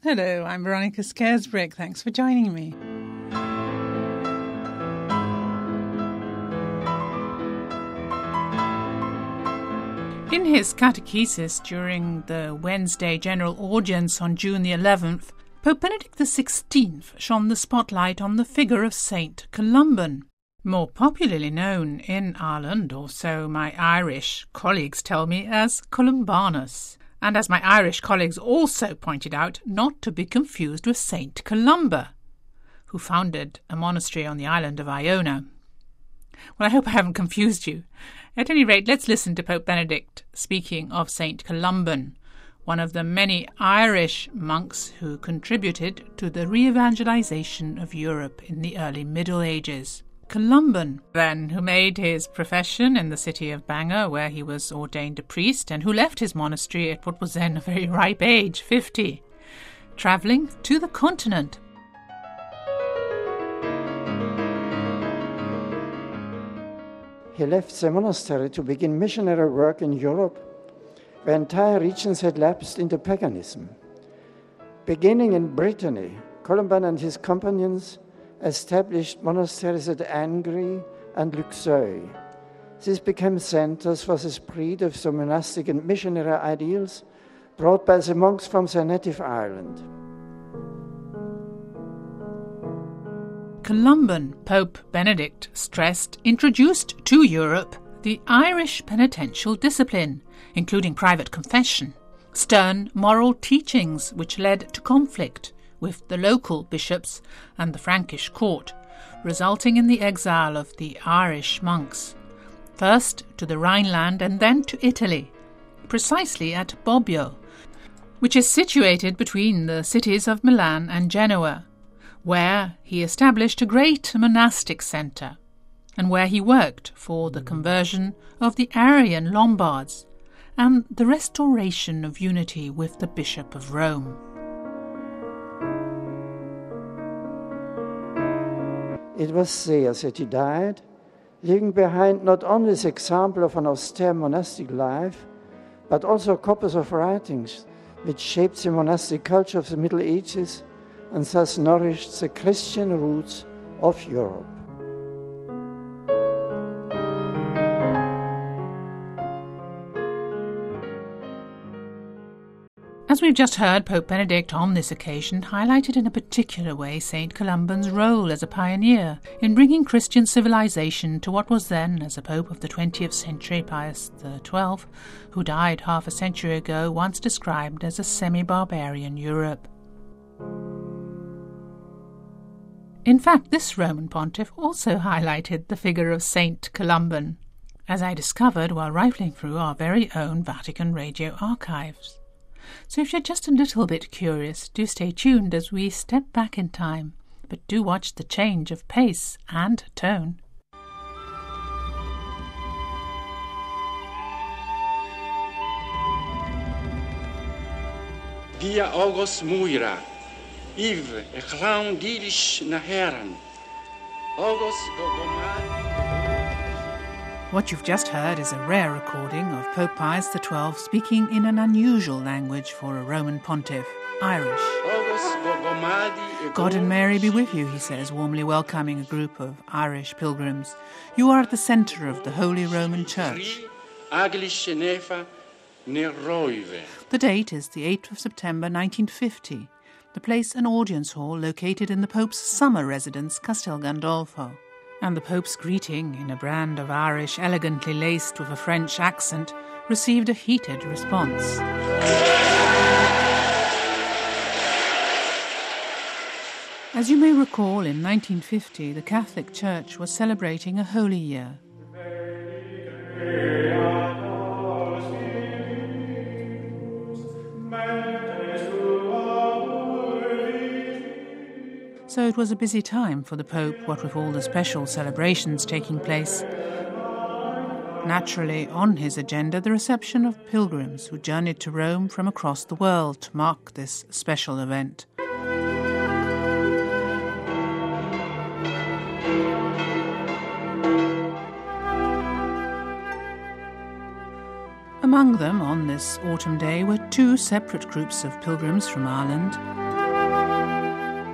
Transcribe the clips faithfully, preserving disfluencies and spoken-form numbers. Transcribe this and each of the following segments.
Hello, I'm Veronica Scaresbrick. Thanks for joining me. In his catechesis during the Wednesday General Audience on June the eleventh, Pope Benedict the sixteenth shone the spotlight on the figure of Saint Columban, more popularly known in Ireland, or so my Irish colleagues tell me, as Columbanus, and as my Irish colleagues also pointed out, not to be confused with Saint Columba, who founded a monastery on the island of Iona. Well, I hope I haven't confused you. At any rate, let's listen to Pope Benedict speaking of Saint Columban, one of the many Irish monks who contributed to the re-evangelization of Europe in the early Middle Ages. Columban, then, who made his profession in the city of Bangor, where he was ordained a priest, and who left his monastery at what was then a very ripe age, fifty, travelling to the continent. He left the monastery to begin missionary work in Europe, where entire regions had lapsed into paganism. Beginning in Brittany, Columban and his companions established monasteries at Angry and Luxeuil. These became centers for the spread of the monastic and missionary ideals brought by the monks from their native island. Columban, Pope Benedict stressed, introduced to Europe the Irish penitential discipline, including private confession, stern moral teachings which led to conflict with the local bishops and the Frankish court, resulting in the exile of the Irish monks, first to the Rhineland and then to Italy, precisely at Bobbio, which is situated between the cities of Milan and Genoa, where he established a great monastic centre, and where he worked for the conversion of the Arian Lombards and the restoration of unity with the Bishop of Rome. It was there that he died, leaving behind not only the example of an austere monastic life, but also a corpus of writings which shaped the monastic culture of the Middle Ages and thus nourished the Christian roots of Europe. As we've just heard, Pope Benedict on this occasion highlighted in a particular way Saint Columban's role as a pioneer in bringing Christian civilization to what was then, as a pope of the twentieth century, Pius the twelfth, who died half a century ago, once described as a semi-barbarian Europe. In fact, this Roman pontiff also highlighted the figure of Saint Columban, as I discovered while rifling through our very own Vatican Radio archives. So if you're just a little bit curious, do stay tuned as we step back in time, but do watch the change of pace and tone. Via August Muira, Eve e Clown Dilish Naheran, August Gogomad. What you've just heard is a rare recording of Pope Pius the twelfth speaking in an unusual language for a Roman pontiff, Irish. God and Mary be with you, he says, warmly welcoming a group of Irish pilgrims. You are at the centre of the Holy Roman Church. The date is the eighth of September nineteen fifty. The place an audience hall located in the Pope's summer residence, Castel Gandolfo. And the Pope's greeting, in a brand of Irish elegantly laced with a French accent, received a heated response. As you may recall, in nineteen fifty, the Catholic Church was celebrating a Holy Year. So it was a busy time for the Pope, what with all the special celebrations taking place. Naturally, on his agenda, the reception of pilgrims who journeyed to Rome from across the world to mark this special event. Among them, on this autumn day, were two separate groups of pilgrims from Ireland.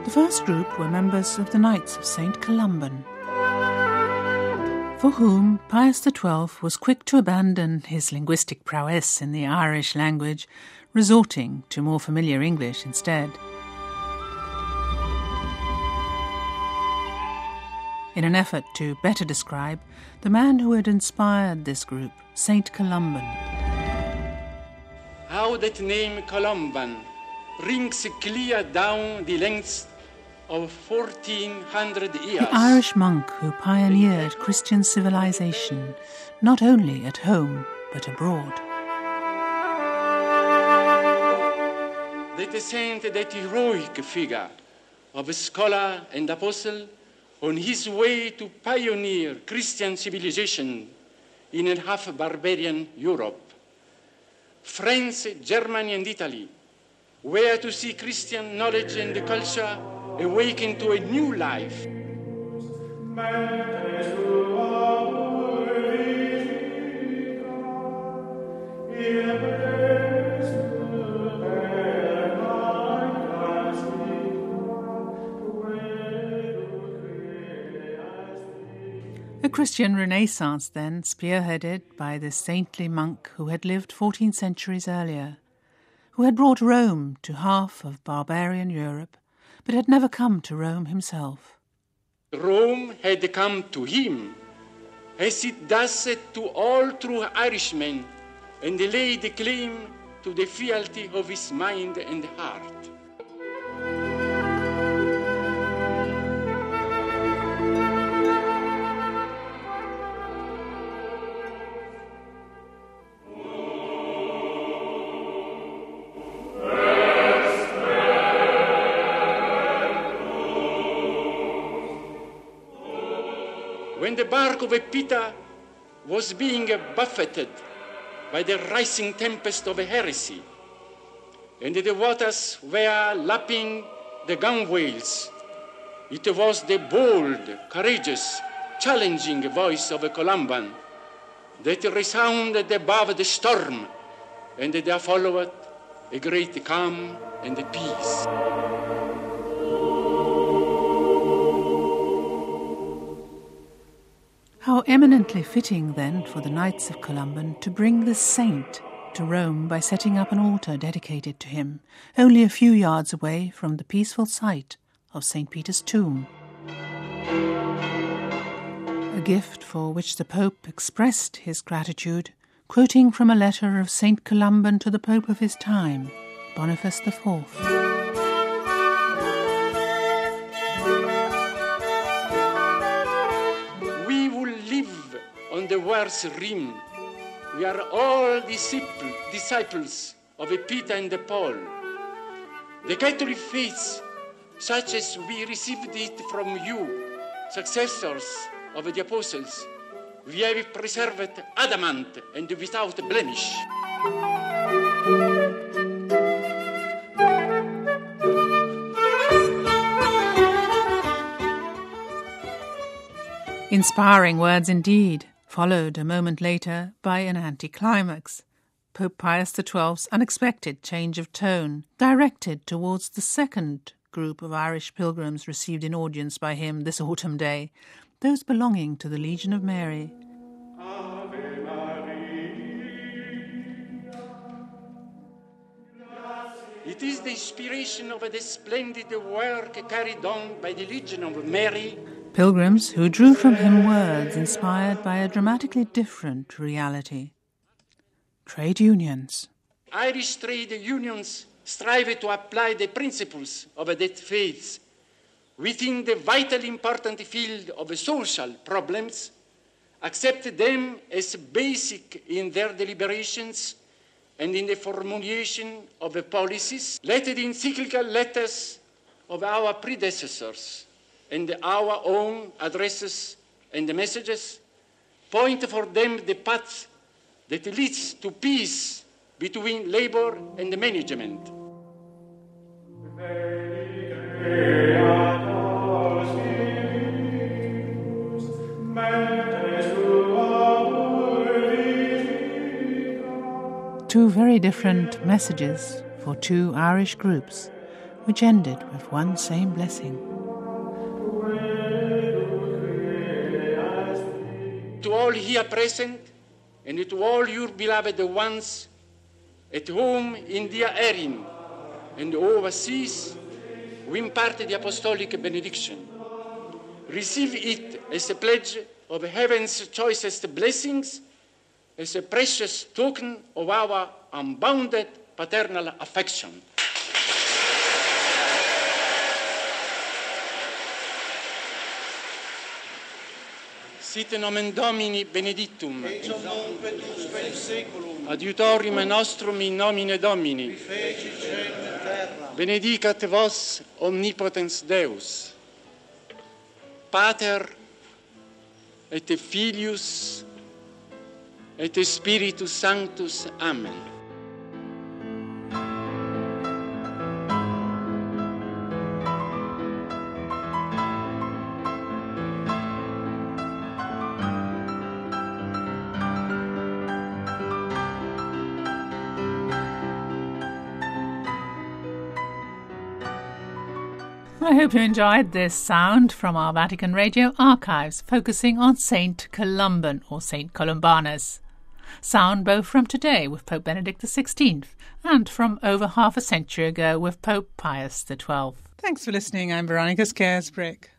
The first group were members of the Knights of Saint Columban, for whom Pius the Twelfth was quick to abandon his linguistic prowess in the Irish language, resorting to more familiar English instead. In an effort to better describe the man who had inspired this group, Saint Columban. How that name Columban rings clear down the length of fourteen hundred years. The Irish monk who pioneered Christian civilization, not only at home but abroad. That saint, that heroic figure of a scholar and apostle on his way to pioneer Christian civilization in a half-barbarian Europe. France, Germany and Italy were to see Christian knowledge and culture awaken to a new life. A Christian Renaissance, then, spearheaded by the saintly monk who had lived fourteen centuries earlier, who had brought Rome to half of barbarian Europe, but had never come to Rome himself. Rome had come to him, as it does to all true Irishmen, and laid claim to the fealty of his mind and heart. When the bark of Peter was being buffeted by the rising tempest of heresy, and the waters were lapping the gunwales, it was the bold, courageous, challenging voice of Columban that resounded above the storm, and there followed a great calm and peace. How eminently fitting, then, for the Knights of Columban to bring the saint to Rome by setting up an altar dedicated to him, only a few yards away from the peaceful site of Saint Peter's tomb. A gift for which the Pope expressed his gratitude, quoting from a letter of Saint Columban to the Pope of his time, Boniface the Fourth. On the world's rim, we are all disciple, disciples of Peter and Paul. The Catholic faith, such as we received it from you, successors of the apostles, we have preserved adamant and without blemish. Inspiring words indeed, followed a moment later by an anticlimax. Pope Pius the Twelfth's unexpected change of tone, directed towards the second group of Irish pilgrims received in audience by him this autumn day, those belonging to the Legion of Mary. It is the inspiration of the splendid work carried on by the Legion of Mary. Pilgrims who drew from him words inspired by a dramatically different reality. Trade unions. Irish trade unions strive to apply the principles of that faith within the vitally important field of social problems, accept them as basic in their deliberations and in the formulation of the policies. Let the encyclical letters of our predecessors and our own addresses and the messages point for them the path that leads to peace between labor and management. Two very different messages for two Irish groups, which ended with one same blessing. To all here present, and to all your beloved ones, at home in dear Erin, and overseas, we impart the apostolic benediction. Receive it as a pledge of heaven's choicest blessings, as a precious token of our unbounded paternal affection. Sit nomen Domini benedictum, adiutorium nostrum in nomine Domini, benedicat vos omnipotens Deus, Pater et Filius et Spiritus Sanctus. Amen. I hope you enjoyed this sound from our Vatican Radio archives focusing on Saint Columban or Saint Columbanus. Sound both from today with Pope Benedict the sixteenth and from over half a century ago with Pope Pius the twelfth. Thanks for listening. I'm Veronica Scaresbrick.